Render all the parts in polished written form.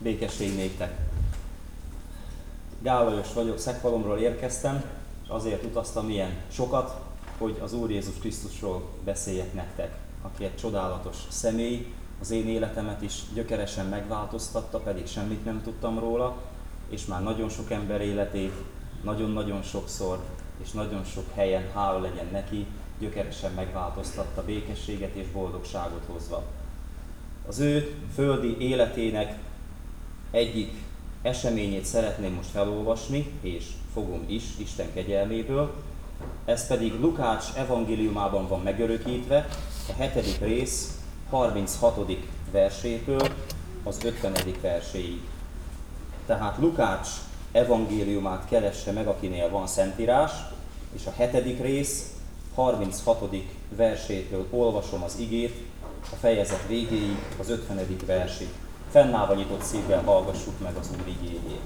Békesség néktek! Gál Lajos vagyok, Szekhalomról érkeztem, és azért utaztam ilyen sokat, hogy az Úr Jézus Krisztusról beszéljek nektek, aki egy csodálatos személy, az én életemet is gyökeresen megváltoztatta, pedig semmit nem tudtam róla, és már nagyon sok ember életét, nagyon-nagyon sokszor, és nagyon sok helyen, hála legyen neki, gyökeresen megváltoztatta, békességet és boldogságot hozva. Az ő földi életének egyik eseményét szeretném most felolvasni, és fogom is, Isten kegyelméből. Ez pedig Lukács evangéliumában van megörökítve, a 7. rész 36. versétől az 50. verséig. Tehát Lukács evangéliumát keresse meg, akinél van Szentírás, és a 7. rész 36. versétől olvasom az igét, a fejezet végéig, az 50. versig. Fennállva nyitott szívvel hallgassuk meg az Úr igéjét.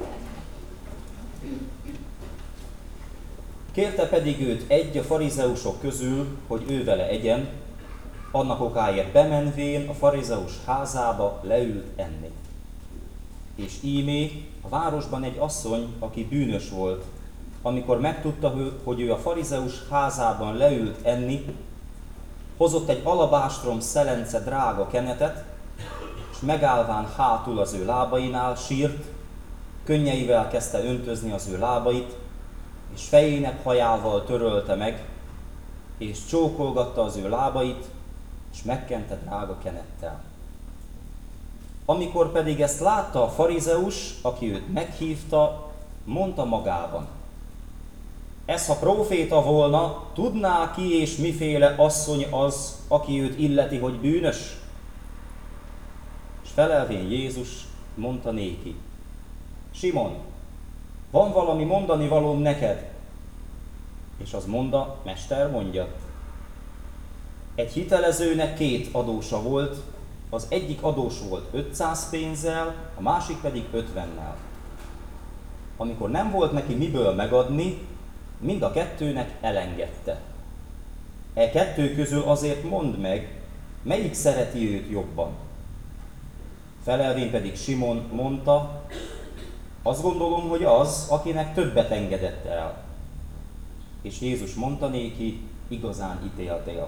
Kérte pedig őt egy a farizeusok közül, hogy ő vele egyen, annak okáért bemenvén a farizeus házába leült enni. És ímé a városban egy asszony, aki bűnös volt, amikor megtudta, hogy ő a farizeus házában leült enni, hozott egy alabástrom szelence drága kenetet, és megállván hátul az ő lábainál sírt, könnyeivel kezdte öntözni az ő lábait, és fejének hajával törölte meg, és csókolgatta az ő lábait, és megkente drága kenettel. Amikor pedig ezt látta a farizeus, aki őt meghívta, mondta magában: ez ha próféta volna, tudná ki és miféle asszony az, aki őt illeti, hogy bűnös? És felelvén Jézus mondta néki: Simon, van valami mondani valóm neked? És az mondta: Mester, mondja. Egy hitelezőnek 2 adósa volt, az egyik adós volt 500 pénzzel, a másik pedig 50-nel. Amikor nem volt neki miből megadni, mind a kettőnek elengedte. E 2 közül azért mondd meg, melyik szereti őt jobban. Felelvén pedig Simon mondta: azt gondolom, hogy az, akinek többet engedett el. És Jézus mondta néki: igazán ítéltél.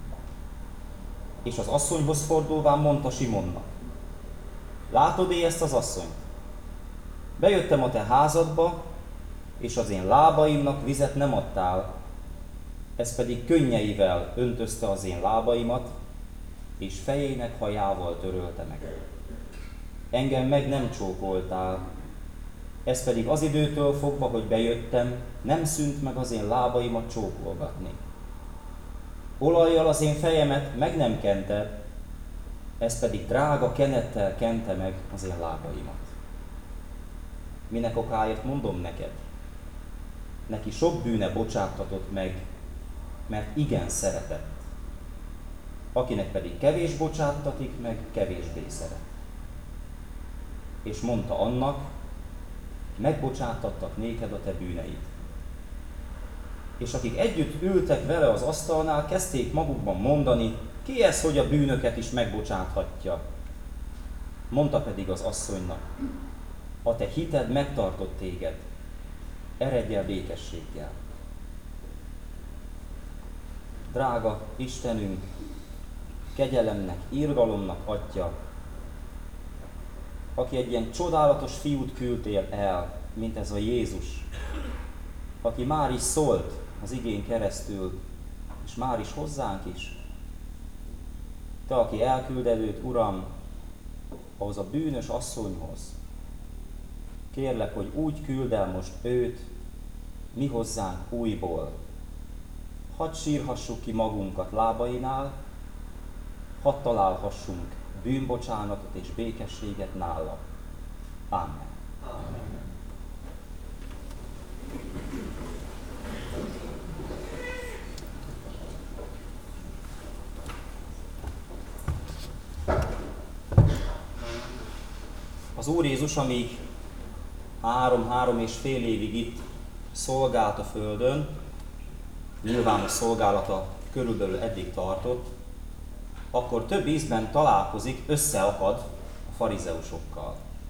És az asszonyhoz fordulván mondta Simonnak: látod-e ezt az asszonyt? Bejöttem a te házadba, és az én lábaimnak vizet nem adtál, ez pedig könnyeivel öntözte az én lábaimat, és fejének hajával törölte meg. Engem meg nem csókoltál, ez pedig az időtől fogva, hogy bejöttem, nem szűnt meg az én lábaimat csókolgatni. Olajjal az én fejemet meg nem kente, ez pedig drága kenettel kente meg az én lábaimat. Minek okáért mondom neked? Neki sok bűne bocsáttatott meg, mert igen szeretett. Akinek pedig kevés bocsáttatik meg, kevésbé szeret. És mondta annak: megbocsáttattak néked a te bűneid. És akik együtt ültek vele az asztalnál, kezdték magukban mondani: ki ez, hogy a bűnöket is megbocsáthatja? Mondta pedig az asszonynak: a te hited megtartott téged, eredj el békességgel. Drága Istenünk, kegyelemnek, irgalomnak Atya, aki egy ilyen csodálatos fiút küldtél el, mint ez a Jézus, aki már is szólt az igén keresztül, és már is hozzánk is. Te, aki elkülded őt, Uram, ahhoz a bűnös asszonyhoz, kérlek, hogy úgy küld el most őt, mi hozzánk újból. Hadd sírhassuk ki magunkat lábainál, hadd találhassunk bűnbocsánatot és békességet nála. Amen. Amen. Az Úr Jézus, amíg 3 és fél évig itt szolgált a földön, nyilván a szolgálata körülbelül eddig tartott, akkor több ízben találkozik, összeakad a farizeusokkal.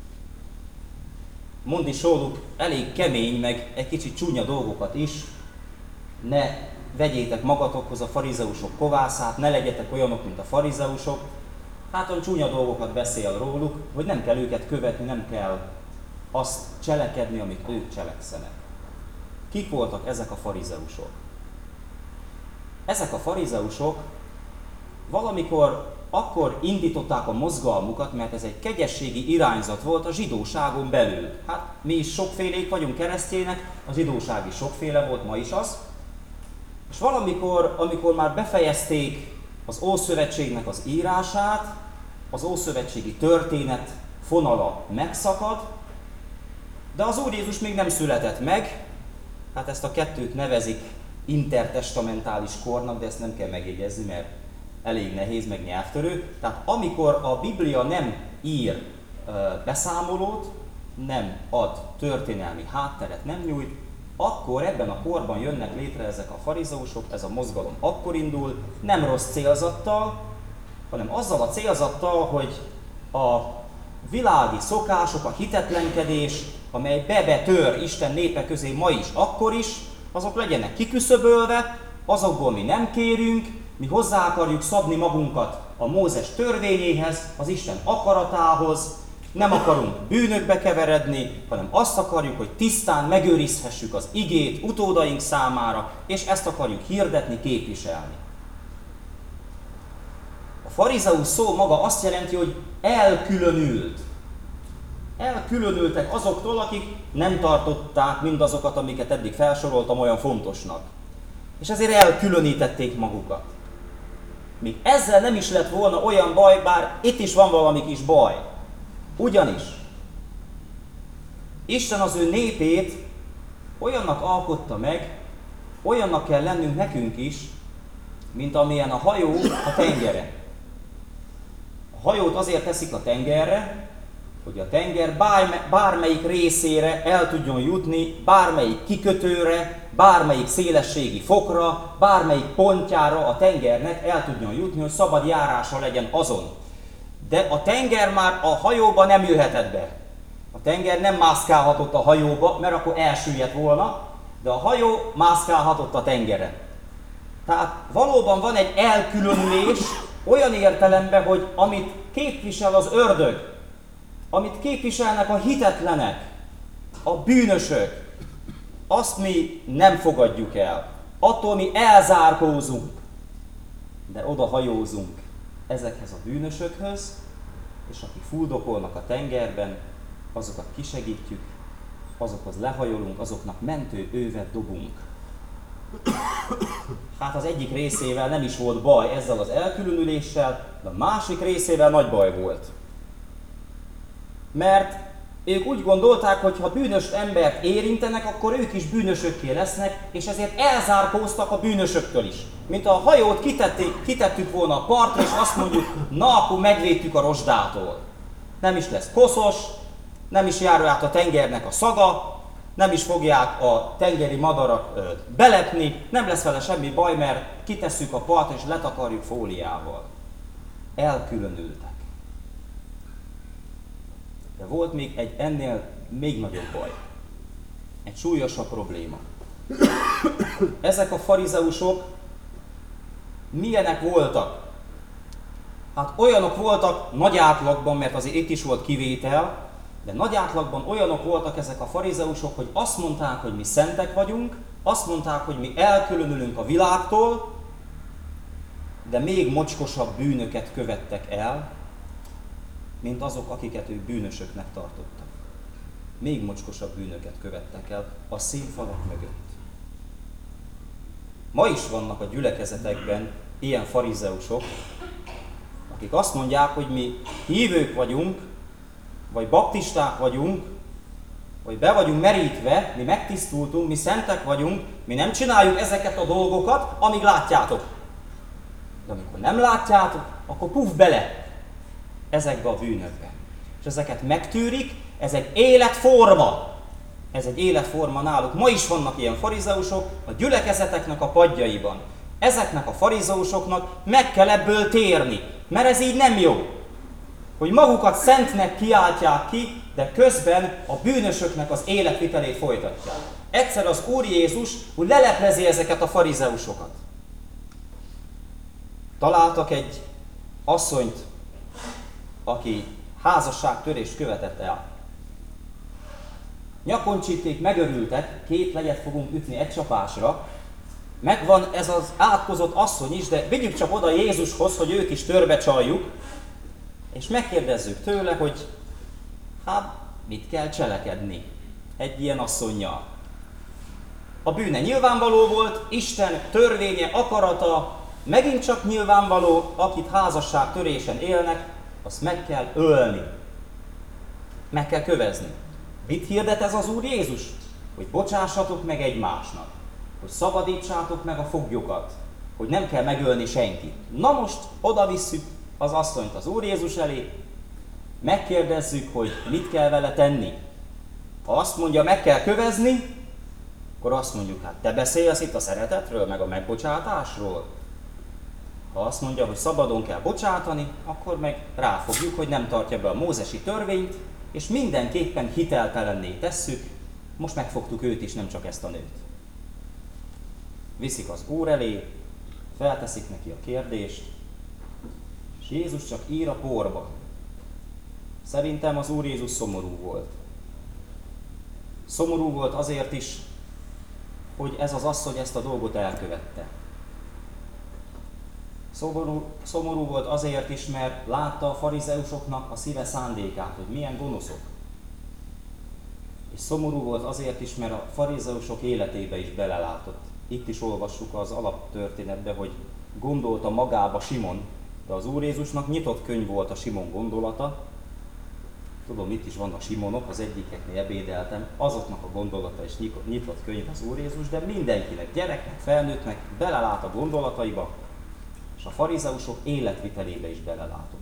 mond is róluk elég kemény, meg egy kicsit csúnya dolgokat is. Ne vegyétek magatokhoz a farizeusok kovászát, ne legyetek olyanok, mint a farizeusok. Hát olyan csúnya dolgokat beszél róluk, hogy nem kell őket követni, nem kell azt cselekedni, amit ők cselekszenek. Kik voltak ezek a farizeusok? Ezek a farizeusok valamikor akkor indították a mozgalmukat, mert ez egy kegyességi irányzat volt a zsidóságon belül. Hát mi is sokfélék vagyunk keresztjének, a zsidóság is sokféle volt, ma is az. És valamikor, amikor már befejezték az Ószövetségnek az írását, az ószövetségi történet fonala megszakad, de az Úr Jézus még nem született meg, hát ezt a kettőt nevezik intertestamentális kornak, de ezt nem kell megjegyezni, mert elég nehéz, meg nyelvtörő. Tehát amikor a Biblia nem ír beszámolót, nem ad történelmi hátteret, nem nyújt, akkor ebben a korban jönnek létre ezek a farizeusok, ez a mozgalom akkor indul, nem rossz célzattal, hanem azzal a célzattal, hogy a világi szokások, a hitetlenkedés, amely betör Isten népe közé ma is, akkor is, azok legyenek kiküszöbölve, azokból mi nem kérünk, mi hozzá akarjuk szabni magunkat a Mózes törvényéhez, az Isten akaratához, nem akarunk bűnökbe keveredni, hanem azt akarjuk, hogy tisztán megőrizhessük az igét utódaink számára, és ezt akarjuk hirdetni, képviselni. A farizeus szó maga azt jelenti, hogy elkülönült. Elkülönültek azoktól, akik nem tartották mindazokat, amiket eddig felsoroltam olyan fontosnak. És ezért elkülönítették magukat. Még ezzel nem is lett volna olyan baj, bár itt is van valami kis baj. Ugyanis Isten az ő népét olyannak alkotta meg, olyannak kell lennünk nekünk is, mint amilyen a hajó a tengeren. A hajót azért teszik a tengerre, hogy a tenger bármelyik részére el tudjon jutni, bármelyik kikötőre, bármelyik szélességi fokra, bármelyik pontjára a tengernek el tudjon jutni, hogy szabad járása legyen azon. De a tenger már a hajóba nem jöhetett be. A tenger nem mászkálhatott a hajóba, mert akkor elsüllyedt volna, de a hajó mászkálhatott a tengeren. Tehát valóban van egy elkülönülés olyan értelemben, hogy amit képvisel az ördög, amit képviselnek a hitetlenek, a bűnösök, azt mi nem fogadjuk el. Attól mi elzárkózunk, de oda hajózunk ezekhez a bűnösökhöz, és akik fuldokolnak a tengerben, azokat kisegítjük, azokhoz lehajolunk, azoknak mentő ővet dobunk. Hát az egyik részével nem is volt baj ezzel az elkülönüléssel, de a másik részével nagy baj volt. Mert ők úgy gondolták, hogy ha bűnös embert érintenek, akkor ők is bűnösökké lesznek, és ezért elzárkóztak a bűnösöktől is. Mint a hajót kitettük volna a partra, és azt mondjuk, na akkor megvédtük a rozsdától. Nem is lesz koszos, nem is jár át a tengernek a szaga, nem is fogják a tengeri madarak belepni, nem lesz vele semmi baj, mert kitesszük a partra és letakarjuk fóliával. Elkülönültek. De volt még egy ennél még nagyobb baj. Egy súlyosabb probléma. Ezek a farizeusok milyenek voltak? Hát olyanok voltak nagy átlagban, mert azért itt is volt kivétel, de nagy átlagban olyanok voltak ezek a farizeusok, hogy azt mondták, hogy mi szentek vagyunk, azt mondták, hogy mi elkülönülünk a világtól, de még mocskosabb bűnöket követtek el, mint azok, akiket ők bűnösöknek tartottak. Még mocskosabb bűnöket követtek el a színfalak mögött. Ma is vannak a gyülekezetekben ilyen farizeusok, akik azt mondják, hogy mi hívők vagyunk, vagy baptisták vagyunk, vagy be vagyunk merítve, mi megtisztultunk, mi szentek vagyunk, mi nem csináljuk ezeket a dolgokat, amíg látjátok. De amikor nem látjátok, akkor puf bele ezekbe a bűnökbe. És ezeket megtűrik, ez egy életforma. Ez egy életforma náluk. Ma is vannak ilyen farizeusok a gyülekezeteknek a padjaiban. Ezeknek a farizeusoknak meg kell ebből térni, mert ez így nem jó. Hogy magukat szentnek kiáltják ki, de közben a bűnösöknek az életvitelét folytatja. Egyszer az Úr Jézus úgy leleplezi ezeket a farizeusokat. Találtak egy asszonyt, aki házasságtörést követett el. Nyakoncsíték, megörültek, 2 legyet fogunk ütni egy csapásra. Megvan ez az átkozott asszony is, de vigyük csak oda Jézushoz, hogy őt is törbe csaljuk, és megkérdezzük tőle, hogy hát mit kell cselekedni egy ilyen asszonnyal. A bűne nyilvánvaló volt, Isten törvénye, akarata megint csak nyilvánvaló, akit házasságtörésen élnek, azt meg kell ölni. Meg kell kövezni. Mit hirdet ez az Úr Jézus? Hogy bocsássatok meg egymásnak. Hogy szabadítsátok meg a foglyokat. Hogy nem kell megölni senkit. Na most oda visszük az asszonyt az Úr Jézus elé, megkérdezzük, hogy mit kell vele tenni. Ha azt mondja, meg kell kövezni, akkor azt mondjuk, hát te beszélsz itt a szeretetről, meg a megbocsátásról. Ha azt mondja, hogy szabadon kell bocsátani, akkor meg ráfogjuk, hogy nem tartja be a mózesi törvényt, és mindenképpen hiteltelenné tesszük, most megfogtuk őt is, nem csak ezt a nőt. Viszik az Úr elé, felteszik neki a kérdést, és Jézus csak ír a porba. Szerintem az Úr Jézus szomorú volt. Szomorú volt azért is, hogy ez az asszony ezt a dolgot elkövette. Szomorú volt azért is, mert látta a farizeusoknak a szíve szándékát, hogy milyen gonoszok. És szomorú volt azért is, mert a farizeusok életébe is belelátott. Itt is olvassuk az alaptörténetben, hogy gondolta magába Simon, de az Úr Jézusnak nyitott könyv volt a Simon gondolata. Tudom, itt is vannak Simonok, az egyikeknél ebédeltem, azoknak a gondolata is nyitott könyv az Úr Jézus, de mindenkinek, gyereknek, felnőttnek belelát a gondolataiba, és a farizeusok életvitelébe is belelátott.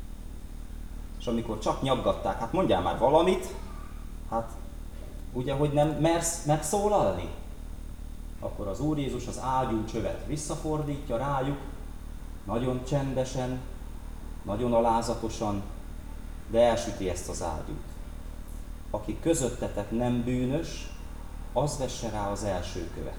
És amikor csak nyaggatták, hát mondjál már valamit, hát ugye, hogy nem mersz megszólalni, akkor az Úr Jézus az ágyú csövet visszafordítja rájuk, nagyon csendesen, nagyon alázatosan, de elsüti ezt az ágyút. Aki közöttetek nem bűnös, az vesse rá az első követ.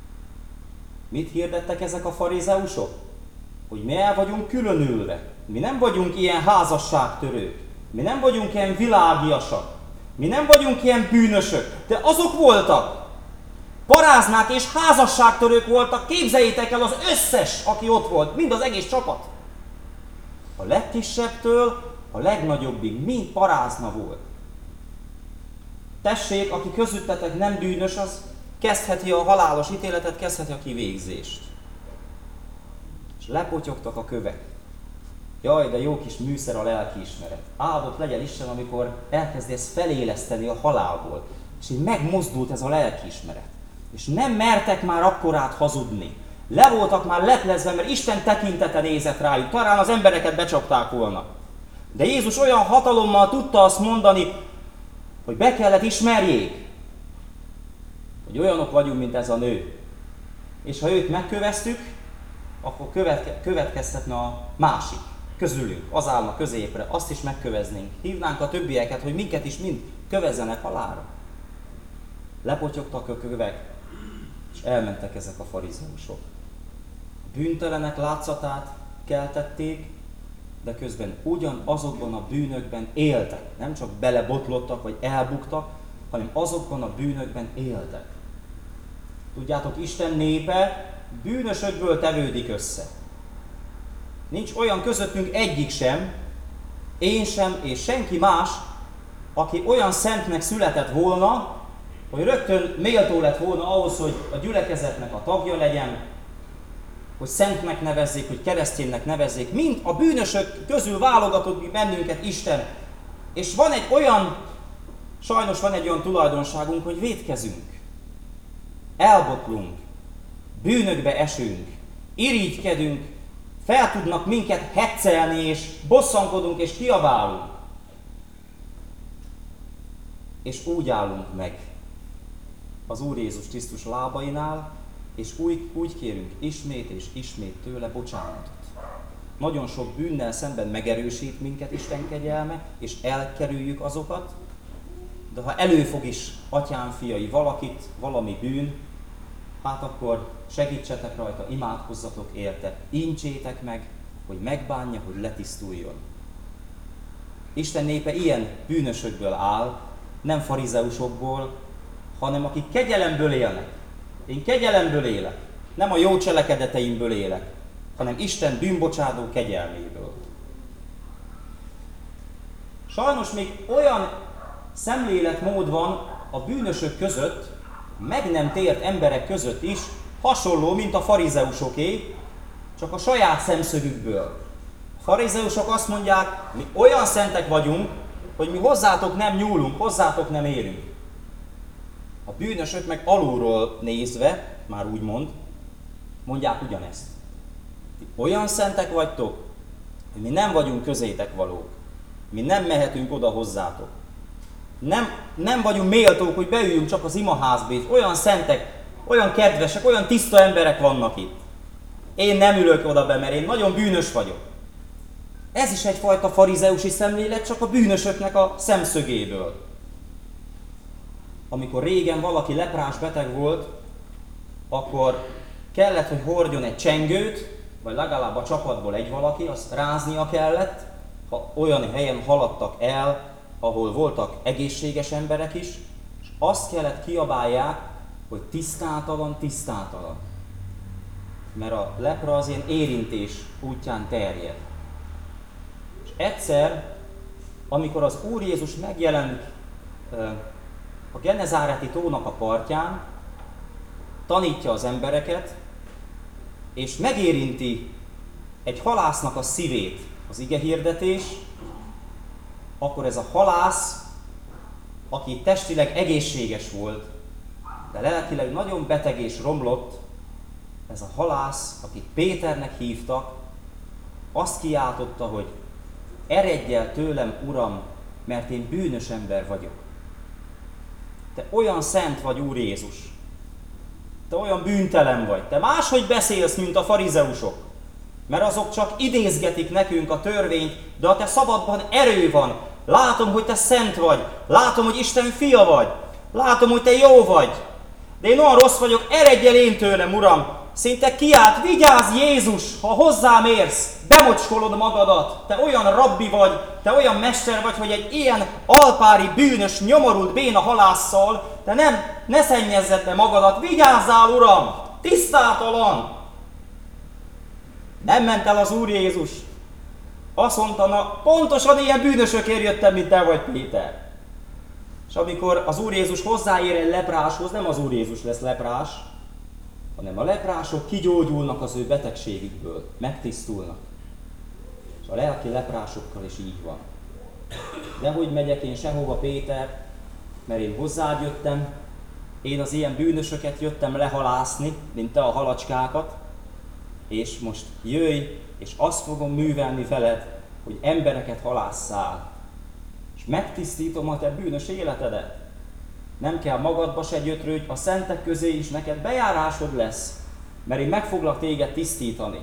Mit hirdettek ezek a farizeusok? Hogy mi el vagyunk különülve. Mi nem vagyunk ilyen házasságtörők. Mi nem vagyunk ilyen világiasak. Mi nem vagyunk ilyen bűnösök. De azok voltak. Paráznák és házasságtörők voltak. Képzeljétek el az összes, aki ott volt. Mind az egész csapat. A legkisebbtől a legnagyobbig mind parázna volt. Tessék, aki közöttetek nem bűnös, az kezdheti a halálos ítéletet, kezdheti a kivégzést. És lepotyogtak a kövek. Jaj, de jó kis műszer a lelkiismeret. Áldott legyen Isten, amikor elkezdi ezt feléleszteni a halálból. És így megmozdult ez a lelkiismeret. És nem mertek már akkorát hazudni. Le voltak már leplezve, mert Isten tekintete nézett rájuk. Talán az embereket becsapták volna. De Jézus olyan hatalommal tudta azt mondani, hogy be kellett ismerjék, hogy olyanok vagyunk, mint ez a nő. És ha őt megköveztük, akkor következtetne a másik közülünk, az állna középre, azt is megköveznénk. Hívnánk a többieket, hogy minket is mind kövezzenek halálra. Lepotyogtak a kövek, és elmentek ezek a farizeusok. A bűntelenek látszatát keltették, de közben ugyanazokban a bűnökben éltek. Nem csak belebotlottak, vagy elbuktak, hanem azokban a bűnökben éltek. Tudjátok, Isten népe bűnösökből tevődik össze. Nincs olyan közöttünk egyik sem, én sem, és senki más, aki olyan szentnek született volna, hogy rögtön méltó lett volna ahhoz, hogy a gyülekezetnek a tagja legyen, hogy szentnek nevezzék, hogy kereszténynek nevezzék, mind a bűnösök közül válogatott bennünket Isten. És sajnos van egy olyan tulajdonságunk, hogy vétkezünk, elbotlunk, bűnökbe esünk, irigykedünk, fel tudnak minket heccelni, és bosszankodunk, és kiabálunk. És úgy állunk meg az Úr Jézus Krisztus lábainál, és úgy kérünk ismét és ismét tőle bocsánatot. Nagyon sok bűnnel szemben megerősít minket Isten kegyelme, és elkerüljük azokat, de ha előfog is, atyám fiai, valakit, valami bűn, hát akkor segítsetek rajta, imádkozzatok érte, intsétek meg, hogy megbánja, hogy letisztuljon. Isten népe ilyen bűnösökből áll, nem farizeusokból, hanem akik kegyelemből élnek. Én kegyelemből élek, nem a jó cselekedeteimből élek, hanem Isten bűnbocsátó kegyelméből. Sajnos még olyan szemléletmód van a bűnösök között, meg nem tért emberek között is, hasonló, mint a farizeusoké, csak a saját szemszögükből. A farizeusok azt mondják, mi olyan szentek vagyunk, hogy mi hozzátok nem nyúlunk, hozzátok nem érünk. A bűnösök meg alulról nézve, már úgy mondják ugyanezt. Ti olyan szentek vagytok, hogy mi nem vagyunk közétek valók. Mi nem mehetünk oda hozzátok. Nem vagyunk méltók, hogy beüljünk csak az imaházba, és olyan szentek, olyan kedvesek, olyan tiszta emberek vannak itt. Én nem ülök oda be, mert én nagyon bűnös vagyok. Ez is egyfajta farizeusi szemlélet, csak a bűnösöknek a szemszögéből. Amikor régen valaki leprás beteg volt, akkor kellett, hogy hordjon egy csengőt, vagy legalább a csapatból egy valaki, azt ráznia kellett, ha olyan helyen haladtak el, ahol voltak egészséges emberek is, és azt kellett kiabálják, hogy tisztátalan, tisztátalan. Mert a lepra az ilyen érintés útján terjed. És egyszer, amikor az Úr Jézus megjelent a Genezáreti tónak a partján, tanítja az embereket, és megérinti egy halásznak a szívét az igehirdetés, akkor ez a halász, aki testileg egészséges volt, de lelkileg nagyon beteg és romlott, ez a halász, akit Péternek hívtak, azt kiáltotta, hogy eredj el tőlem, Uram, mert én bűnös ember vagyok. Te olyan szent vagy, Úr Jézus. Te olyan bűntelen vagy. Te máshogy beszélsz, mint a farizeusok. Mert azok csak idézgetik nekünk a törvényt, de a te szabadban erő van. Látom, hogy te szent vagy. Látom, hogy Isten fia vagy. Látom, hogy te jó vagy. De én olyan rossz vagyok, eredj el én tőlem, Uram. Szinte kiált, vigyázz Jézus, ha hozzám érsz, bemocskolod magadat. Te olyan rabbi vagy, te olyan mester vagy, hogy egy ilyen alpári, bűnös, nyomorult béna halásszal, te ne szennyezzed be magadat, vigyázzál, Uram, tisztátalan. Nem ment el az Úr Jézus. Azt mondta, na pontosan ilyen bűnösökért jöttem, mint te vagy, Péter. És amikor az Úr Jézus hozzáér egy lepráshoz, nem az Úr Jézus lesz leprás, hanem a leprások kigyógyulnak az ő betegségükből, megtisztulnak. És a lelki leprásokkal is így van. Dehogy megyek én sehova, Péter, mert én hozzád jöttem, én az ilyen bűnösöket jöttem lehalászni, mint te a halacskákat, és most jöjj, és azt fogom művelni veled, hogy embereket halásszál. És megtisztítom a te bűnös életedet. Nem kell magadba se gyötrődj, a szentek közé is neked bejárásod lesz, mert én meg foglak téged tisztítani.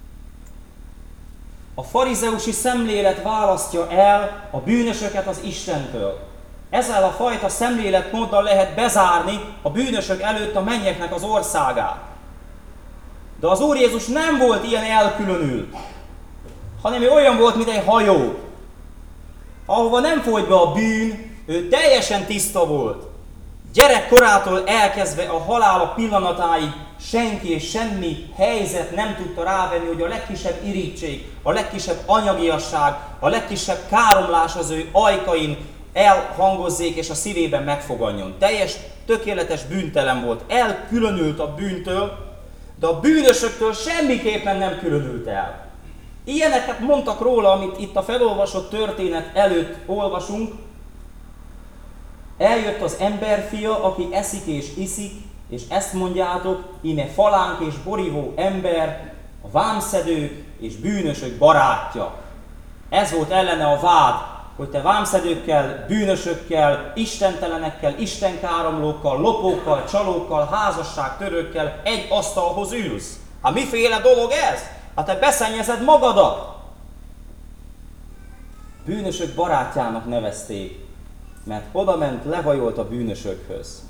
A farizeusi szemlélet választja el a bűnösöket az Istentől. Ezzel a fajta szemléletmóddal lehet bezárni a bűnösök előtt a mennyeknek az országát. De az Úr Jézus nem volt ilyen elkülönült, hanem ő olyan volt, mint egy hajó, ahova nem folyt be a bűn, ő teljesen tiszta volt. Gyerekkorától elkezdve a halálok pillanatáig senki és semmi helyzet nem tudta rávenni, hogy a legkisebb irítség, a legkisebb anyagiasság, a legkisebb káromlás az ő ajkain elhangozzék és a szívében megfoganjon. Teljes, tökéletes bűntelen volt, elkülönült a bűntől, de a bűnösöktől semmiképpen nem különült el. Ilyeneket mondtak róla, amit itt a felolvasott történet előtt olvasunk. Eljött az emberfia, aki eszik és iszik, és ezt mondjátok, íme falánk és borívó ember, a vámszedők és bűnösök barátja. Ez volt ellene a vád, hogy te vámszedőkkel, bűnösökkel, istentelenekkel, istenkáromlókkal, lopókkal, csalókkal, házasságtörőkkel egy asztalhoz ülsz. Hát miféle dolog ez? Hát te beszennyezed magadat. Bűnösök barátjának nevezték mert oda ment, lehajolt a bűnösökhöz.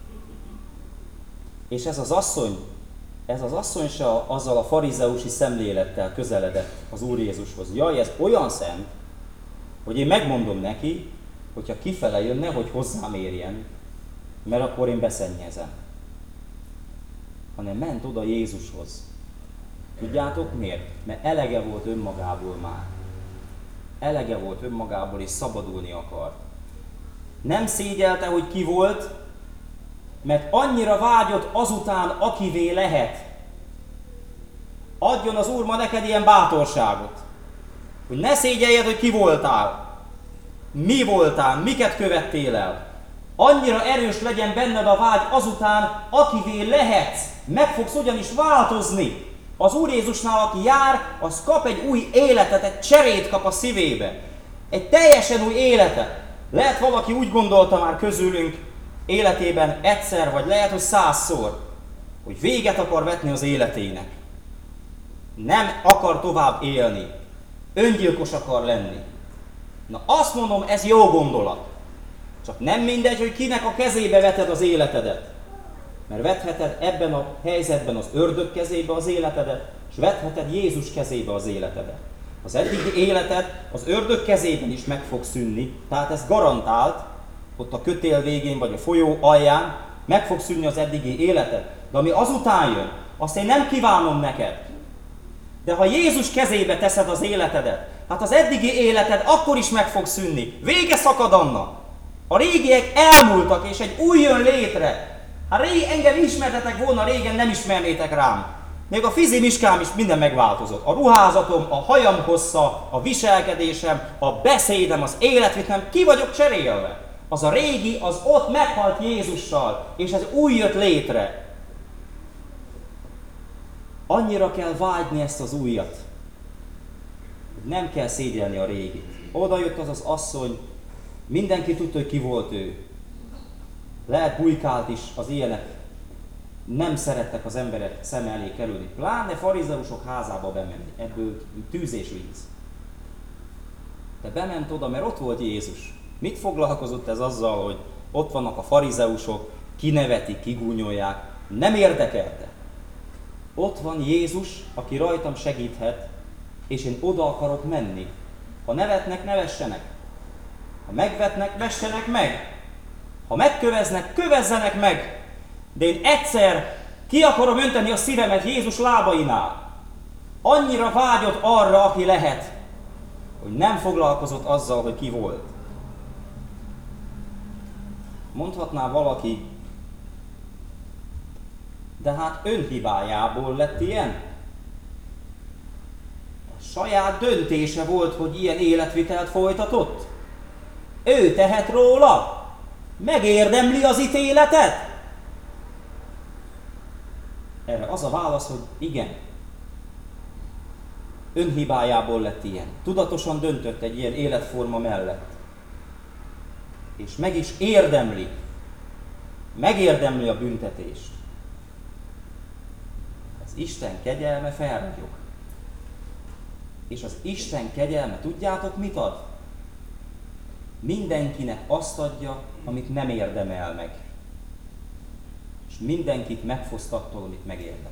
És ez az asszony se azzal a farizeusi szemlélettel közeledett az Úr Jézushoz. Jaj, ez olyan szent, hogy én megmondom neki, hogyha kifele jönne, hogy hozzám érjen, mert akkor én beszennyezem. Hanem ment oda Jézushoz. Tudjátok miért? Mert elege volt önmagából már. Elege volt önmagából, és szabadulni akart. Nem szégyelte, hogy ki volt, mert annyira vágyott azután, akivé lehet. Adjon az Úr ma neked ilyen bátorságot, hogy ne szégyeljed, hogy ki voltál, mi voltál, miket követtél el. Annyira erős legyen benned a vágy azután, akivé lehetsz. Meg fogsz ugyanis változni. Az Úr Jézusnál, aki jár, az kap egy új életet, egy cserét kap a szívébe. Egy teljesen új életet. Lehet valaki úgy gondolta már közülünk életében egyszer, vagy lehet, hogy 100-szor, hogy véget akar vetni az életének. Nem akar tovább élni. Öngyilkos akar lenni. Na azt mondom, ez jó gondolat. Csak nem mindegy, hogy kinek a kezébe veted az életedet. Mert vetheted ebben a helyzetben az ördög kezébe az életedet, és vetheted Jézus kezébe az életedet. Az eddigi életed az ördög kezében is meg fog szűnni, tehát ez garantált, ott a kötél végén vagy a folyó alján meg fog szűnni az eddigi életed. De ami azután jön, azt én nem kívánom neked. De ha Jézus kezébe teszed az életedet, hát az eddigi életed akkor is meg fog szűnni. Vége szakad annak. A régiek elmúltak, és egy új jön létre. Hát engem ismertetek volna, régen nem ismernétek rám. Még a fizimiskám is minden megváltozott. A ruházatom, a hajam hossza, a viselkedésem, a beszédem, az életvitem, ki vagyok cserélve. Az a régi, az ott meghalt Jézussal, és ez új jött létre. Annyira kell vágyni ezt az újat. Nem kell szégyelni a régit. Oda jött az az asszony, mindenki tudta, hogy ki volt ő. Lehet bujkált is, az ilyenek nem szerettek az emberek szem elé kerülni. Pláne farizeusok házába bemenni. Ebből tűz és víz. De bement oda, mert ott volt Jézus. Mit foglalkozott ez azzal, hogy ott vannak a farizeusok, kinevetik, kigúnyolják? Nem érdekelte. Ott van Jézus, aki rajtam segíthet, és én oda akarok menni. Ha nevetnek, nevessenek. Ha megvetnek, vessenek meg. Ha megköveznek, kövezzenek meg. De én egyszer ki akarom önteni a szívemet Jézus lábainál. Annyira vágyott arra, aki lehet, hogy nem foglalkozott azzal, hogy ki volt. Mondhatná valaki, de hát önhibájából lett ilyen. A saját döntése volt, hogy ilyen életvitelt folytatott. Ő tehet róla. Megérdemli az ítéletet? Erre az a válasz, hogy igen. Önhibájából lett ilyen. Tudatosan döntött egy ilyen életforma mellett. És meg is érdemli. Megérdemli a büntetést. Az Isten kegyelme felragyog. És az Isten kegyelme, tudjátok mit ad? Mindenkinek azt adja, amit nem érdemel meg. És mindenkit megfoszt attól, amit megérdemel.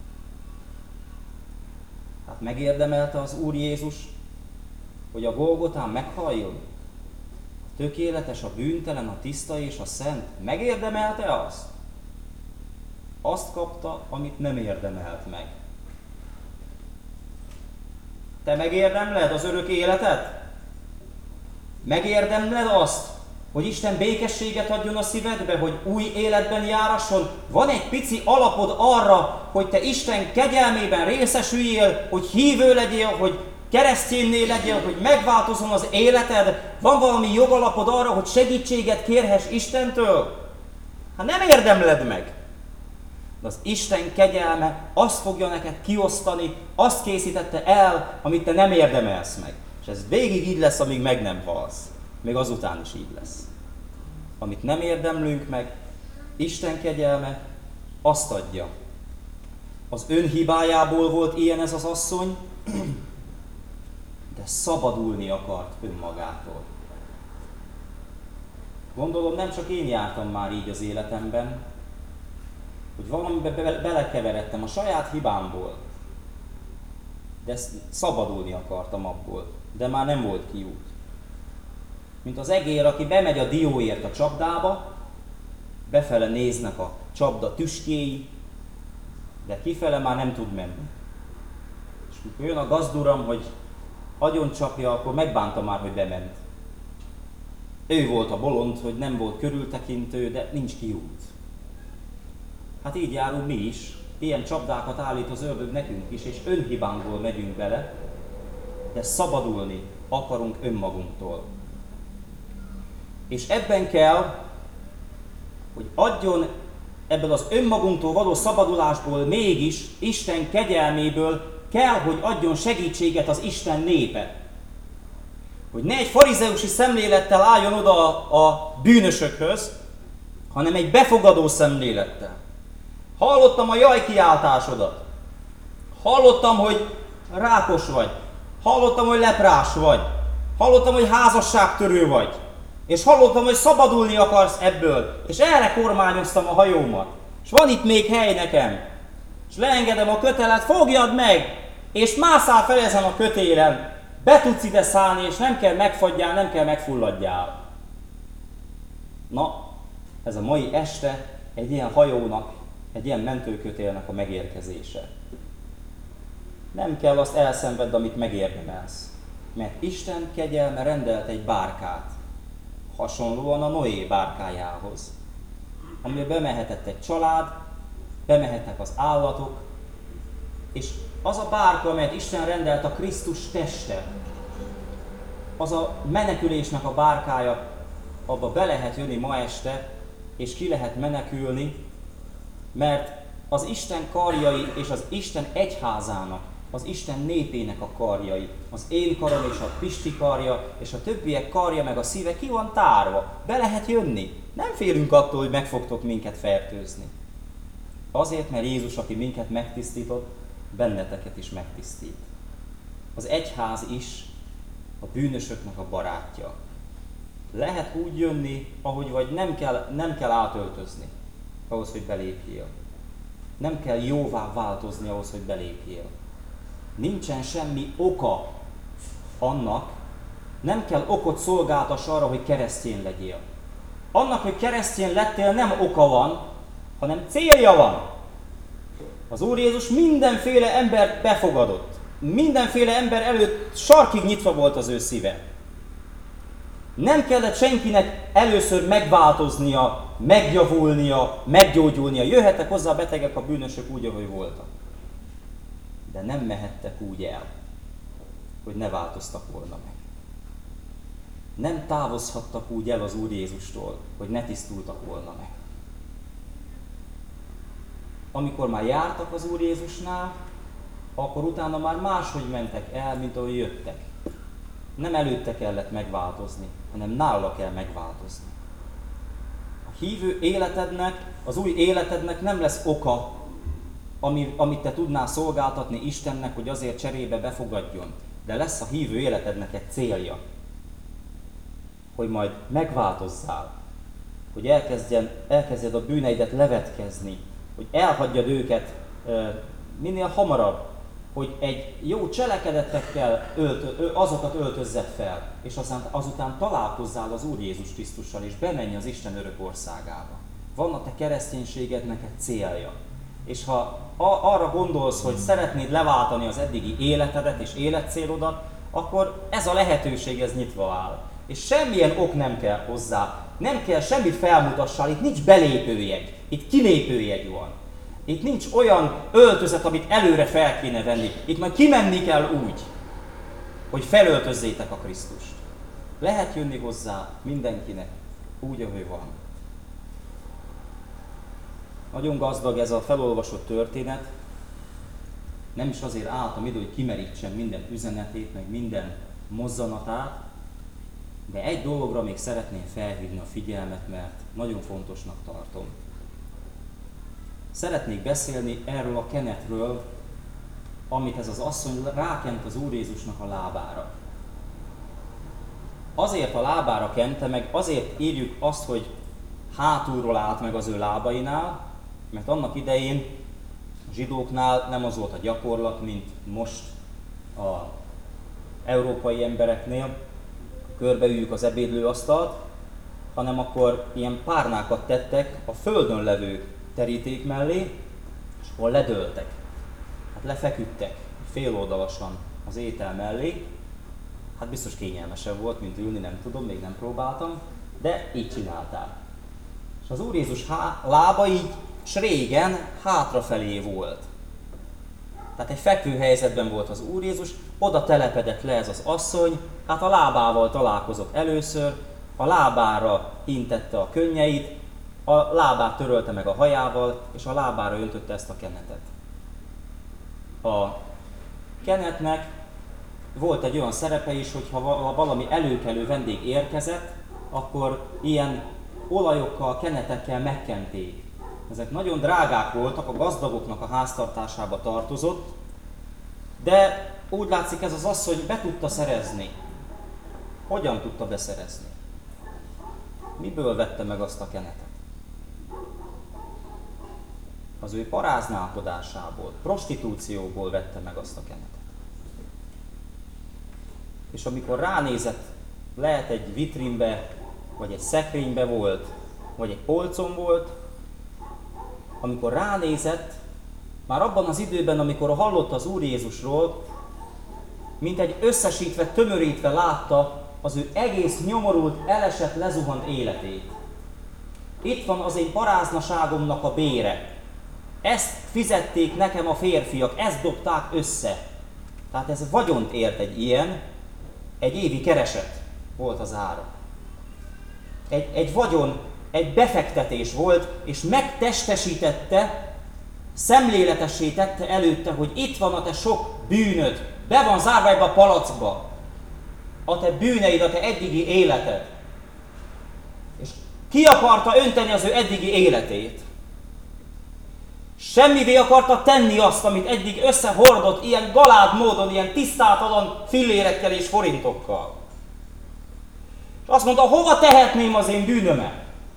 Hát megérdemelte az Úr Jézus, hogy a Golgotán meghalljon? A tökéletes, a bűntelen, a tiszta és a szent. Megérdemelte azt? Azt kapta, amit nem érdemelt meg. Te megérdemled az örök életet? Megérdemled azt, hogy Isten békességet adjon a szívedbe, hogy új életben járasson? Van egy pici alapod arra, hogy te Isten kegyelmében részesüljél, hogy hívő legyél, hogy keresztényné legyél, hogy megváltozzon az életed? Van valami jogalapod arra, hogy segítséget kérhess Istentől? Hát nem érdemled meg. De az Isten kegyelme azt fogja neked kiosztani, azt készítette el, amit te nem érdemelsz meg. És ez végig így lesz, amíg meg nem halsz. Még azután is így lesz. Amit nem érdemlünk meg, Isten kegyelme azt adja. Az önhibájából volt ilyen ez az asszony, de szabadulni akart önmagától. Gondolom nem csak én jártam már így az életemben, hogy valamibe belekeveredtem a saját hibámból, de szabadulni akartam abból, de már nem volt kiút. Mint az egér, aki bemegy a dióért a csapdába, befele néznek a csapda tüskéi, de kifele már nem tud menni. És mikor jön a gazduram, hogy agyon csapja, akkor megbánta már, hogy bement. Ő volt a bolond, hogy nem volt körültekintő, de nincs kiút. Hát így járunk mi is, ilyen csapdákat állít az ördög nekünk is, és önhibánkból megyünk bele, de szabadulni akarunk önmagunktól. És ebben kell, hogy adjon ebből az önmagunktól való szabadulásból mégis Isten kegyelméből kell, hogy adjon segítséget az Isten népe. Hogy ne egy farizeusi szemlélettel álljon oda a bűnösökhöz, hanem egy befogadó szemlélettel. Hallottam a jajkiáltásodat. Hallottam, hogy rákos vagy. Hallottam, hogy leprás vagy. Hallottam, hogy házasságtörő vagy. És hallottam, hogy szabadulni akarsz ebből. És erre kormányoztam a hajómat. És van itt még hely nekem. És leengedem a kötelet, fogjad meg! És mászál fel ezen a kötélen. Be tudsz ide szállni, és nem kell megfagyjál, nem kell megfulladjál. Na, ez a mai este egy ilyen hajónak, egy ilyen mentőkötélnek a megérkezése. Nem kell azt elszenvedd, amit megérdemelsz. Mert Isten kegyelme rendelt egy bárkát, hasonlóan a Noé bárkájához, amiben bemehetett egy család, bemehettek az állatok, és az a bárka, amelyet Isten rendelt a Krisztus teste, az a menekülésnek a bárkája, abba be lehet jönni ma este, és ki lehet menekülni, mert az Isten karjai és az Isten egyházának, az Isten népének a karjai, az én karom és a Pisti karja, és a többiek karja meg a szíve ki van tárva. Be lehet jönni. Nem félünk attól, hogy meg fogtok minket fertőzni. Azért, mert Jézus, aki minket megtisztított, benneteket is megtisztít. Az egyház is a bűnösöknek a barátja. Lehet úgy jönni, ahogy vagy nem kell átöltözni ahhoz, hogy belépjél. Nem kell jóvá változni ahhoz, hogy belépjél. Nincsen semmi oka annak, nem kell okot szolgáltass arra, hogy keresztény legyél. Annak, hogy keresztény lettél, nem oka van, hanem célja van. Az Úr Jézus mindenféle embert befogadott. Mindenféle ember előtt sarkig nyitva volt az ő szíve. Nem kellett senkinek először megváltoznia, megjavulnia, meggyógyulnia. Jöhettek hozzá a betegek, a bűnösök úgy, ahogy voltak. De nem mehettek úgy el, hogy ne változtak volna meg. Nem távozhattak úgy el az Úr Jézustól, hogy ne tisztultak volna meg. Amikor már jártak az Úr Jézusnál, akkor utána már máshogy mentek el, mint ahogy jöttek. Nem előtte kellett megváltozni, hanem nála kell megváltozni. A hívő életednek, az új életednek nem lesz oka, amit te tudnál szolgáltatni Istennek, hogy azért cserébe befogadjon. De lesz a hívő életednek egy célja. Hogy majd megváltozzál. Hogy elkezdjed a bűneidet levetkezni. Hogy elhagyjad őket minél hamarabb. Hogy egy jó cselekedetekkel azokat öltözzed fel. És azután találkozzál az Úr Jézus Krisztussal, és bemenj az Isten örök országába. Van a te kereszténységednek egy célja. És ha arra gondolsz, hogy szeretnéd leváltani az eddigi életedet és életcélodat, akkor ez a lehetőség ez nyitva áll. És semmilyen ok nem kell hozzá, nem kell semmit felmutassál, itt nincs belépőjegy, itt kilépőjegy van. Itt nincs olyan öltözet, amit előre fel kéne venni. Itt majd kimenni kell úgy, hogy felöltözzétek a Krisztust. Lehet jönni hozzá mindenkinek, úgy, ahogy van. Nagyon gazdag ez a felolvasott történet. Nem is azért álltam ide, hogy kimerítsem minden üzenetét, meg minden mozzanatát, de egy dologra még szeretném felhívni a figyelmet, mert nagyon fontosnak tartom. Szeretnék beszélni erről a kenetről, amit ez az asszony rákent az Úr Jézusnak a lábára. azért a lábára kente, meg azért írjuk azt, hogy hátulról állt meg az ő lábainál, mert annak idején a zsidóknál nem az volt a gyakorlat, mint most a európai embereknél, körbeüljük az ebédlőasztalt, hanem akkor ilyen párnákat tettek a földön levő teríték mellé, és hol ledőltek. Hát lefeküdtek féloldalasan az étel mellé. Hát biztos kényelmesebb volt, mint ülni, nem tudom, még nem próbáltam, de így csinálták. És az Úr Jézus lába így s régen hátrafelé volt. Tehát egy fekvő helyzetben volt az Úr Jézus, oda telepedett le ez az asszony, hát a lábával találkozott először, a lábára intette a könnyeit, a lábát törölte meg a hajával, és a lábára öntötte ezt a kenetet. A kenetnek volt egy olyan szerepe is, hogy ha valami előkelő vendég érkezett, akkor ilyen olajokkal, kenetekkel megkenték. Ezek nagyon drágák voltak, a gazdagoknak a háztartásába tartozott, de úgy látszik, ez az asszony be tudta szerezni. Hogyan tudta beszerezni? Miből vette meg azt a kenetet? Az ő paráználkodásából, prostitúcióból vette meg azt a kenetet. És amikor ránézett, lehet egy vitrínbe, vagy egy szekrénybe volt, vagy egy polcon volt, amikor ránézett, már abban az időben, amikor hallott az Úr Jézusról, mint egy összesítve, tömörítve látta az ő egész nyomorult, elesett, lezuhant életét. Itt van az én paráznaságomnak a bére. Ezt fizették nekem a férfiak, ezt dobták össze. Tehát ez vagyont ért egy ilyen, egy évi kereset volt az ára. Egy vagyon, egy befektetés volt, és megtestesítette, szemléletessé tette előtte, hogy itt van a te sok bűnöd, be van zárva ebbe a palackba, a te bűneid, a te eddigi életed. És ki akarta önteni az ő eddigi életét? Semmivé akarta tenni azt, amit eddig összehordott ilyen galád módon, ilyen tisztátalan fillérekkel és forintokkal. És azt mondta, hova tehetném az én bűnömet?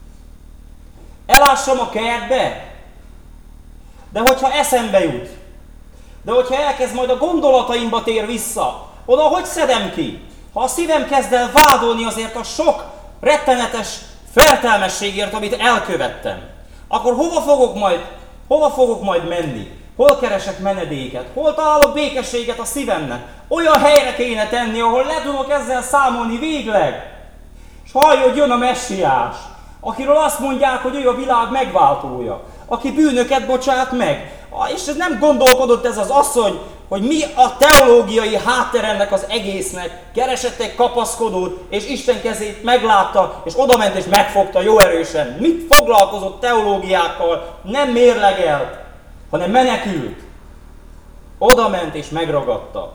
Elássam a kertbe? De hogyha eszembe jut, de hogyha elkezd majd a gondolataimba tér vissza, oda hogy szedem ki? Ha a szívem kezd el vádolni azért a sok rettenetes feltelmességért, amit elkövettem, akkor hova fogok majd menni? Hol keresek menedéket? Hol találok békességet a szívemnek? Olyan helyre kéne tenni, ahol le tudok ezzel számolni végleg. És hallj, hogy jön a messiás, akiről azt mondják, hogy ő a világ megváltója, aki bűnöket bocsát meg. És nem gondolkodott ez az asszony, hogy mi a teológiai háttere ennek az egésznek. Keresett egy kapaszkodót, és Isten kezét meglátta, és odament és megfogta jó erősen. Mit foglalkozott teológiákkal? Nem mérlegelt, hanem menekült. Odament és megragadta.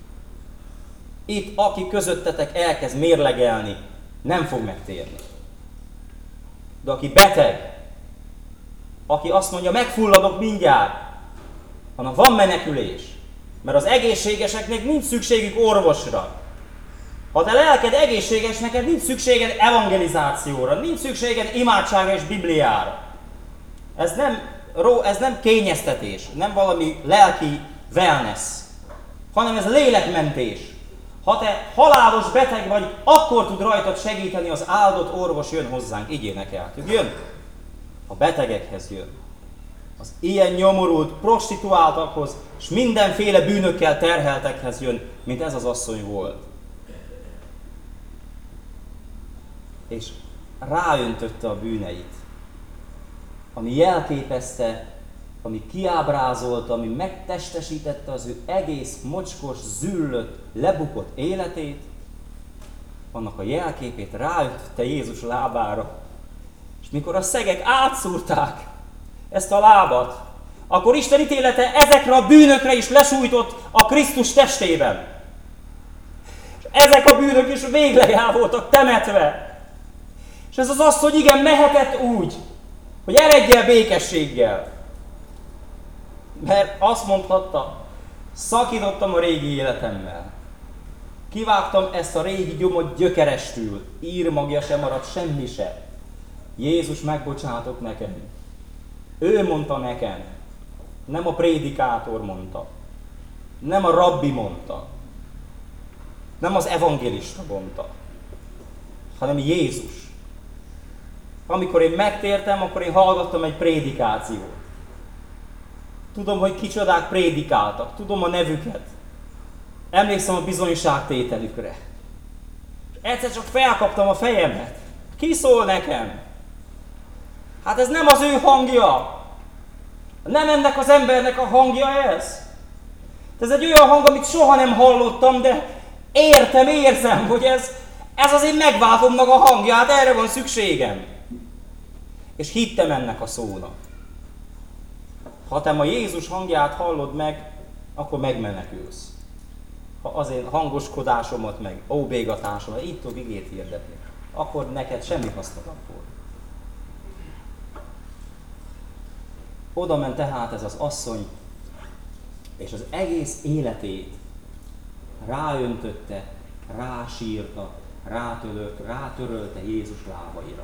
Itt, aki közöttetek elkezd mérlegelni, nem fog megtérni. De aki beteg, aki azt mondja, megfulladok mindjárt, hanem van menekülés. Mert az egészségeseknek nincs szükségük orvosra. Ha te lelked egészséges, neked nincs szükséged evangelizációra, nincs szükséged imádságra és Bibliára. Ez nem kényeztetés, nem valami lelki wellness, hanem ez lélekmentés. Ha te halálos beteg vagy, akkor tud rajtad segíteni az áldott orvos, jön hozzánk, így énekeltük. Jön. A betegekhez jön. Az ilyen nyomorult, prostituáltakhoz, és mindenféle bűnökkel terheltekhez jön, mint ez az asszony volt. És ráöntötte a bűneit, ami jelképezte, ami kiábrázolta, ami megtestesítette az ő egész mocskos, züllött, lebukott életét, annak a jelképét ráöntötte Jézus lábára. És mikor a szegek átszúrták ezt a lábat, akkor Isten ítélete ezekre a bűnökre is lesújtott a Krisztus testében. És ezek a bűnök is végleg el voltak temetve. És ez az asszony igen mehetett úgy, hogy eredj el békességgel. Mert azt mondhatta, szakítottam a régi életemmel. Kivágtam ezt a régi gyomot gyökerestül. Írmagja sem maradt, semmi se. Jézus megbocsátott nekem. Ő mondta nekem. Nem a prédikátor mondta. Nem a rabbi mondta. Nem az evangélista mondta. Hanem Jézus. Amikor én megtértem, akkor én hallgattam egy prédikációt. Tudom, hogy kicsodák prédikáltak. Tudom a nevüket. Emlékszem a bizonyságtételükre. És egyszer csak felkaptam a fejemet. Ki szól nekem? Hát ez nem az ő hangja. Nem ennek az embernek a hangja ez. Ez egy olyan hang, amit soha nem hallottam, de érzem, hogy ez az én megváltomnak a hangja. Hát erre van szükségem. És hittem ennek a szónak. Ha te ma Jézus hangját hallod meg, akkor megmenekülsz. Ha az én hangoskodásomat meg óbégatásomat, így tudok igét hirdetni, akkor neked semmi hasznod abból. Oda ment tehát ez az asszony, és az egész életét ráöntötte, rásírta, rátörölte Jézus lábaira.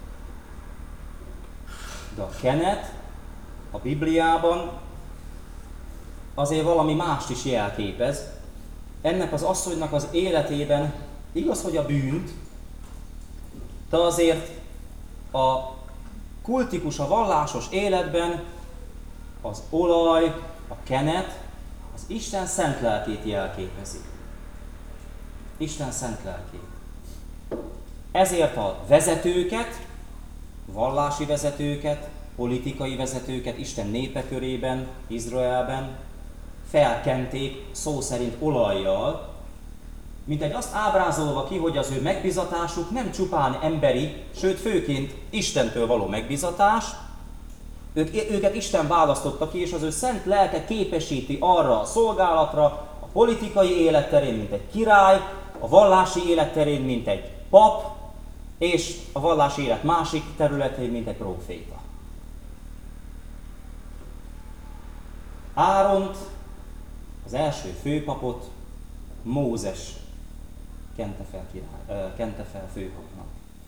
De a kenet a Bibliában azért valami mást is jelképez. Ennek az asszonynak az életében igaz, hogy a bűnt, de azért a kultikus, a vallásos életben az olaj, a kenet, az Isten szent lelkét jelképezi. Isten szent lelkét. Ezért a vezetőket, vallási vezetőket, politikai vezetőket Isten népe körében, Izraelben felkenték szó szerint olajjal, mintegy azt ábrázolva ki, hogy az ő megbizatásuk nem csupán emberi, sőt főként Istentől való megbizatás, őket Isten választotta ki, és az ő szent lelke képesíti arra a szolgálatra, a politikai élet terén, mint egy király, a vallási élet terén, mint egy pap, és a vallási élet másik területén, mint egy próféta. Áront, az első főpapot Mózes kente fel főpapnak.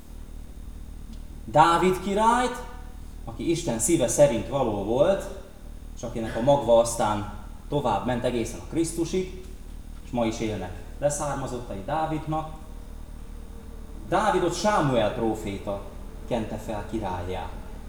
Dávid királyt, aki Isten szíve szerint való volt, és akinek a magva aztán tovább ment egészen a Krisztusig, és ma is élnek leszármazottai Dávidnak. Dávidot Sámuel próféta kente fel királlyá.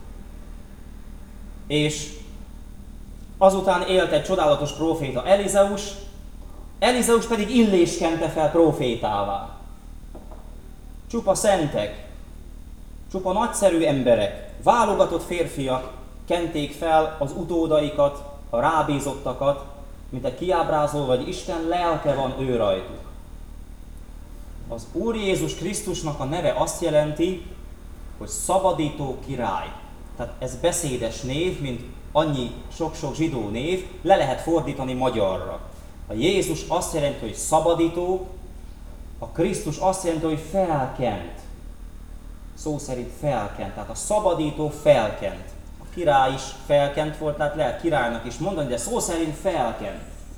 És azután élt egy csodálatos próféta Elizeus, Elizeus pedig Illés kente fel prófétává. Csupa szentek, csupa nagyszerű emberek, válogatott férfiak kenték fel az utódaikat, a rábízottakat, mint egy kiábrázolva, vagy Isten lelke van ő rajtuk. Az Úr Jézus Krisztusnak a neve azt jelenti, hogy szabadító király. Tehát ez beszédes név, mint annyi sok-sok zsidó név, le lehet fordítani magyarra. A Jézus azt jelenti, hogy szabadító, a Krisztus azt jelenti, hogy felkent. Szó szerint felkent, tehát a szabadító felkent. A király is felkent volt, tehát lehet királynak is mondani, de szó szerint felkent.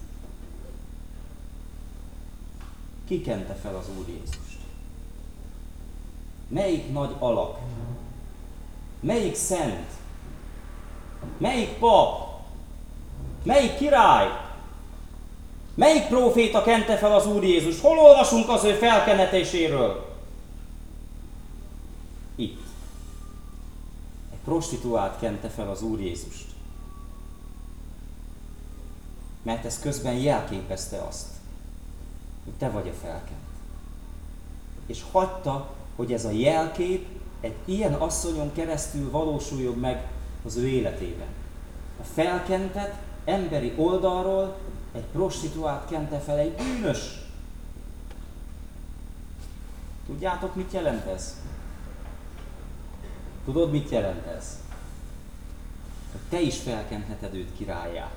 Ki kente fel az Úr Jézust? Melyik nagy alak? Melyik szent? Melyik pap? Melyik király? Melyik próféta kente fel az Úr Jézus? Hol olvasunk az ő felkenetéséről? Itt. Egy prostituált kente fel az Úr Jézust. Mert ez közben jelképezte azt, hogy te vagy a felkent. És hagyta, hogy ez a jelkép egy ilyen asszonyon keresztül valósuljon meg az ő életében. A felkentet emberi oldalról egy prostituált kente fel, egy bűnös. Tudjátok, mit jelent ez? Tudod, mit jelent ez? Hogy te is felkentheted őt királlyá.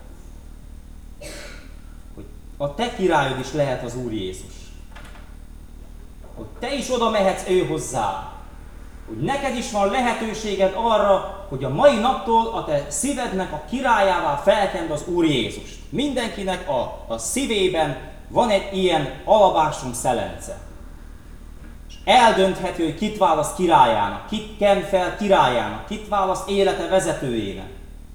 Hogy a te királyod is lehet az Úr Jézus. Hogy te is oda mehetsz ő hozzá. Hogy neked is van lehetőséged arra, hogy a mai naptól a te szívednek a királyává felkend az Úr Jézust. Mindenkinek a szívében van egy ilyen alabástrom szelence, és eldöntheti, hogy kit választ királyának, kit ken fel királyának, kit választ élete vezetőjének.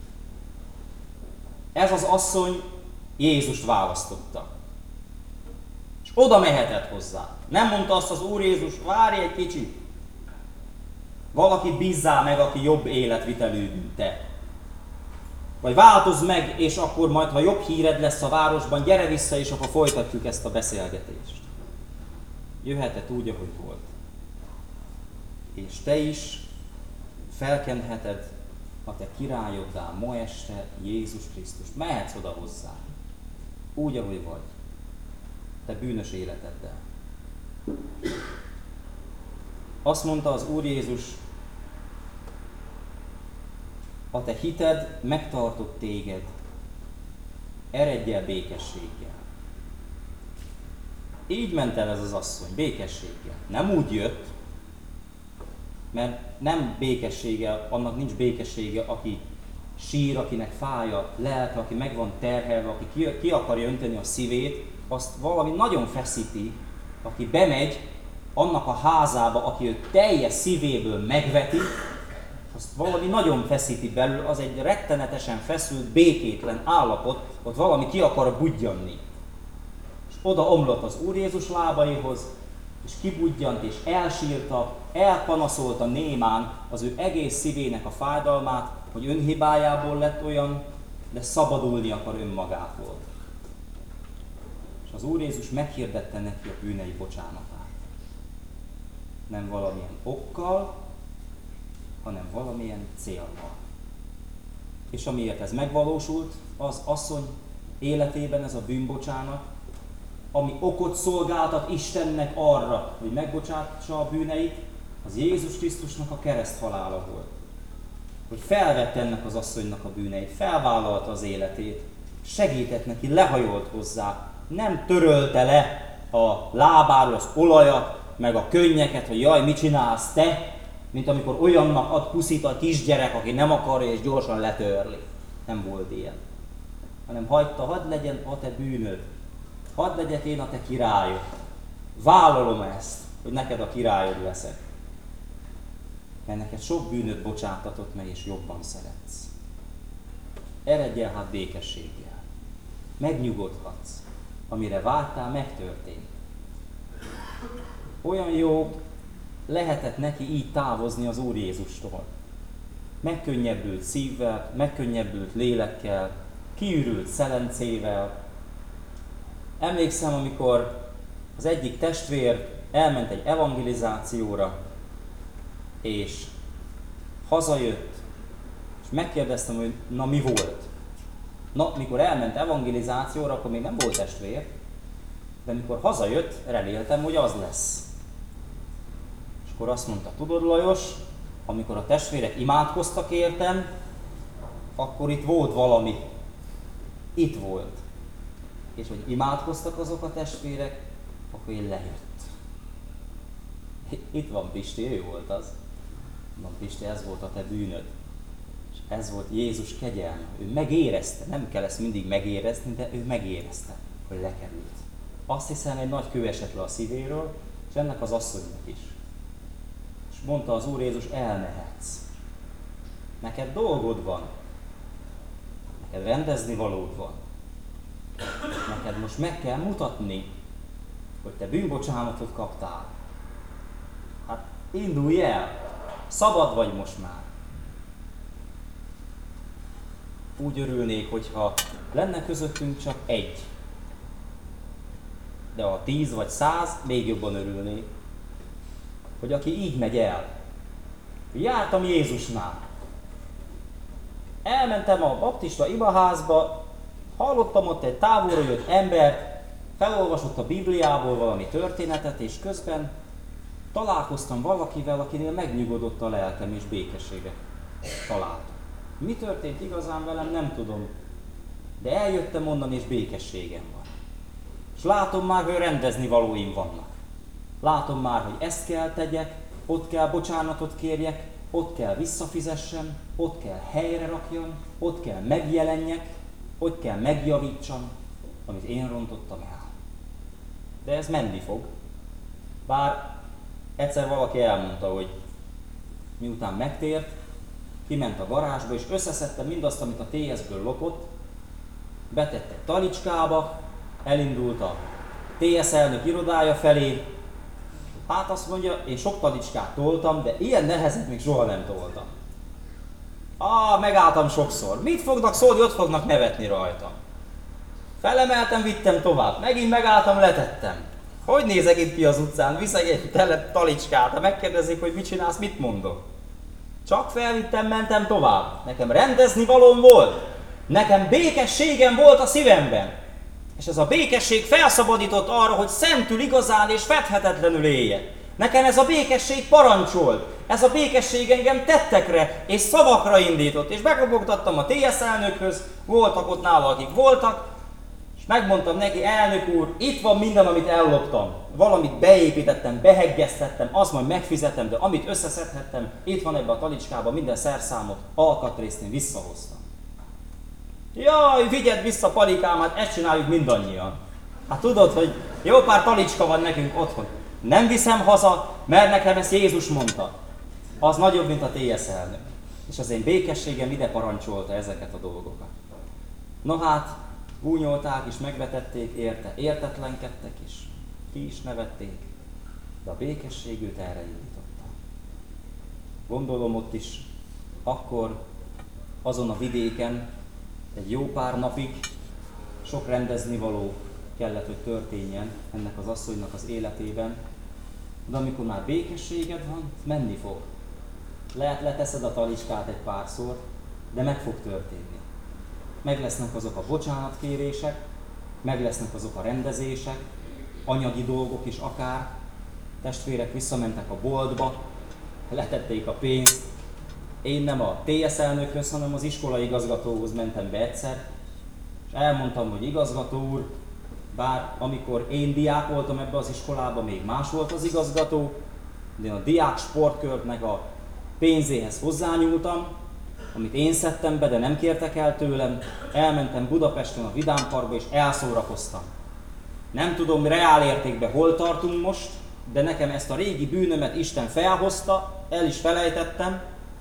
Ez az asszony Jézust választotta. És oda mehetett hozzá. Nem mondta azt az Úr Jézus, várj egy kicsit. Valakit bízzál meg, aki jobb életvitelű, mint te. Vagy változz meg, és akkor majd, ha jobb híred lesz a városban, gyere vissza, és akkor folytatjuk ezt a beszélgetést. Jöhetett úgy, ahogy volt. És te is felkenheted a te királyoddá ma este Jézus Krisztus. Mehetsz oda hozzá. Úgy, ahogy vagy. Te bűnös életeddel. Azt mondta az Úr Jézus, a te hited megtartott téged, eredj el békességgel. Így ment el ez az asszony, békességgel. Nem úgy jött, mert nem békessége, annak nincs békessége, aki sír, akinek fáj a lelke, aki meg van terhelve, aki ki akarja önteni a szívét, azt valami nagyon feszíti, aki bemegy annak a házába, aki őt teljes szívéből megveti, azt valami nagyon feszíti belül, az egy rettenetesen feszült, békétlen állapot, ott valami ki akar budjanni. És oda omlott az Úr Jézus lábaihoz, és kibudjant, és elsírta, elpanaszolta némán az ő egész szívének a fájdalmát, hogy önhibájából lett olyan, de szabadulni akar önmagától. És az Úr Jézus meghirdette neki a bűnei bocsánatát. Nem valamilyen okkal, hanem valamilyen célval. És amiért ez megvalósult, az asszony életében ez a bűnbocsánat, ami okot szolgáltat Istennek arra, hogy megbocsássa a bűneit, az Jézus Krisztusnak a kereszthalála volt. Hogy felvette ennek az asszonynak a bűneit, felvállalta az életét, segített neki, lehajolt hozzá, nem törölte le a lábáról az olajat, meg a könnyeket, hogy jaj, mit csinálsz te, mint amikor olyannak ad puszit a kisgyerek, aki nem akarja és gyorsan letörli. Nem volt ilyen. Hanem hagyta, hadd legyen a te bűnöd, hadd legyek én a te királyod. Vállalom ezt, hogy neked a királyod leszek. Mert neked sok bűnöt bocsátatott meg, és jobban szeretsz. Eredj el hát békességgel. Megnyugodhatsz. Amire vártál, megtörtént. Olyan jó lehetett neki így távozni az Úr Jézustól. Megkönnyebbült szívvel, megkönnyebbült lélekkel, kiürült szelencével. Emlékszem, amikor az egyik testvér elment egy evangelizációra, és hazajött, és megkérdeztem, hogy na mi volt? Na, mikor elment evangelizációra, akkor még nem volt testvér, de mikor hazajött, reméltem, hogy az lesz. És akkor azt mondta, tudod Lajos, amikor a testvérek imádkoztak értem, akkor itt volt valami. Itt volt. És hogy imádkoztak azok a testvérek, akkor én lejött. Itt van Pisti, ő volt az. Mondom, Pisti, ez volt a te bűnöd. És ez volt Jézus kegyelme. Ő megérezte, nem kell ezt mindig megérezni, de ő megérezte, hogy lekerült. Azt hiszem, egy nagy kő esett le a szívéről, és ennek az asszonynak is. És mondta az Úr Jézus, elmehetsz. Neked dolgod van. Neked rendezni valód van. Neked most meg kell mutatni, hogy te bűnbocsánatot kaptál. Hát indulj el, szabad vagy most már. Úgy örülnék, hogyha lenne közöttünk csak egy. De ha 10 vagy 100, még jobban örülnék. Hogy aki így megy el. Jártam Jézusnál. Elmentem a baptista imaházba, hallottam ott egy távolról jött embert, felolvasott a Bibliából valami történetet, és közben találkoztam valakivel, akinél megnyugodott a lelkem, és békességet találtam. Mi történt igazán velem, nem tudom, de eljöttem onnan, és békességem van. És látom már, hogy rendezni valóim vannak. Látom már, hogy ezt kell tegyek, ott kell bocsánatot kérjek, ott kell visszafizessem, ott kell helyre rakjam, ott kell megjelenjek, ott kell megjavítsam, amit én rontottam el. de ez menni fog. Bár egyszer valaki elmondta, hogy miután megtért, kiment a garázsba és összeszedte mindazt, amit a TS-ből lopott, betette talicskába, elindult a TS elnök irodája felé. Hát azt mondja, én sok talicskát toltam, de ilyen nehezet még soha nem toltam. Megálltam sokszor. Mit fognak szólni, ott fognak nevetni rajtam. Felemeltem, vittem tovább. Megint megálltam, letettem. Hogy nézek itt ki az utcán? Viszek egy tele talicskát, ha megkérdezik, hogy mit csinálsz, mit mondok. Csak felvittem, mentem tovább. Nekem rendezni valóm volt. Nekem békességem volt a szívemben. És ez a békesség felszabadított arra, hogy szentül igazán és fedhetetlenül éljek. Nekem ez a békesség parancsolt. Ez a békesség engem tettekre és szavakra indított. És bekopogtattam a TS elnökhöz, voltak ott nála, akik voltak, és megmondtam neki, elnök úr, itt van minden, amit elloptam. Valamit beépítettem, beheggeztettem, azt majd megfizetem, de amit összeszedhettem, itt van ebbe a talicskában minden szerszámot, alkatrészt én visszahoztam. Jaj, vigyed vissza, Palikám, hát ezt csináljuk mindannyian. Hát tudod, hogy jó pár talicska van nekünk otthon. Nem viszem haza, mert nekem ezt Jézus mondta. Az nagyobb, mint a TS elnök. És az én békességem ide parancsolta ezeket a dolgokat. Na hát, gúnyolták és megvetették érte, értetlenkedtek is, ki is nevették, de a békesség őt erre indította. Gondolom ott is, akkor azon a vidéken egy jó pár napig sok rendeznivaló kellett, hogy történjen ennek az asszonynak az életében, de amikor már békességed van, menni fog. Lehet leteszed a talicskát egy párszor, de meg fog történni. Meg lesznek azok a bocsánatkérések, meg lesznek azok a rendezések, anyagi dolgok is akár. Testvérek visszamentek a boltba, letették a pénzt. Én nem a TS elnökhöz, hanem az iskolai igazgatóhoz mentem be egyszer, és elmondtam, hogy igazgató úr, bár amikor én diák voltam ebbe az iskolában, még más volt az igazgató, de én a diák sportkörnek a pénzéhez hozzányúltam, amit én szedtem be, de nem kértek el tőlem, elmentem Budapesten a Vidám Parkba és elszórakoztam. Nem tudom reál értékben hol tartunk most, de nekem ezt a régi bűnömet Isten felhozta, el is felejtettem.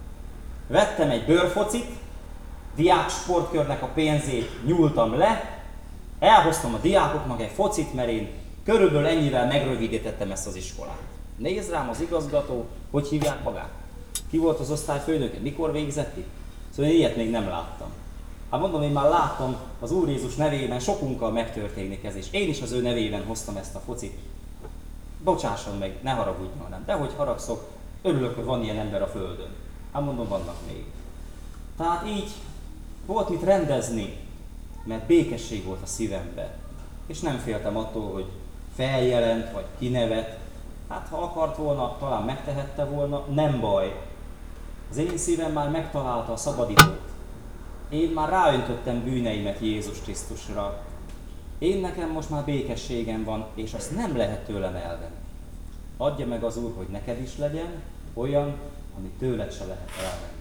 Vettem egy bőrfocit, diák sportkörnek a pénzét nyúltam le, elhoztam a diákoknak egy focit, mert én körülbelül ennyivel megrövidítettem ezt az iskolát. Nézd rám az igazgató, hogy hívják magát? Ki volt az osztályfőnöke? Mikor végzett itt? Szóval én ilyet még nem láttam. Hát mondom, én már láttam az Úr Jézus nevében sokunkkal megtörténik ez, és én is az ő nevében hoztam ezt a focit. Bocsásson meg, ne haragudjon rám, de hogy haragszok, örülök, hogy van ilyen ember a földön. Hát mondom, vannak még. Tehát így volt mit rendezni, mert békesség volt a szívemben. És nem féltem attól, hogy feljelent, vagy kinevet. Hát ha akart volna, talán megtehette volna, nem baj. Az én szívem már megtalálta a szabadítót. Én már ráöntöttem bűneimet Jézus Krisztusra. Én nekem most már békességem van, és azt nem lehet tőlem elvenni. Adja meg az Úr, hogy neked is legyen olyan, amit tőled se lehet elvenni.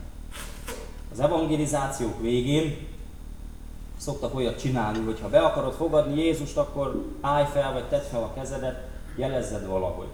Az evangelizációk végén szoktak olyat csinálni, hogy ha be akarod fogadni Jézust, akkor állj fel, vagy tedd fel a kezedet, jelezzed valahogy.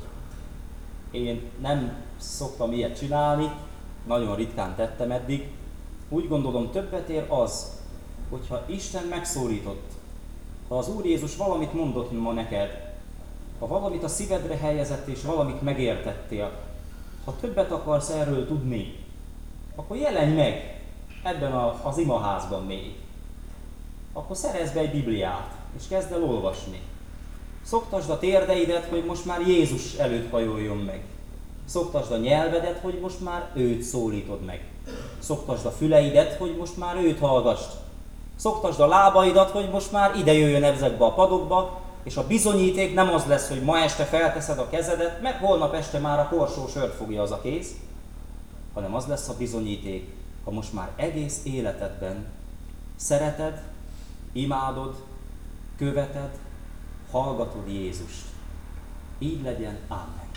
Én nem szoktam ilyet csinálni, nagyon ritkán tettem eddig. Úgy gondolom, többet ér az, hogyha Isten megszólított, ha az Úr Jézus valamit mondott ma neked, ha valamit a szívedre helyezett és valamit megértettél, ha többet akarsz erről tudni, akkor jelenj meg ebben az imaházban még. Akkor szerezd be egy Bibliát, és kezd el olvasni. Szoktasd a térdeidet, hogy most már Jézus előtt hajoljon meg. Szoktasd a nyelvedet, hogy most már őt szólítod meg. Szoktasd a füleidet, hogy most már őt hallgassd. Szoktasd a lábaidat, hogy most már ide jöjjön ezekbe a padokba, és a bizonyíték nem az lesz, hogy ma este felteszed a kezedet, mert holnap este már a korsó sört fogja az a kéz, hanem az lesz a bizonyíték, ha most már egész életedben szereted, imádod, követed, hallgatod Jézust. Így legyen, ámen.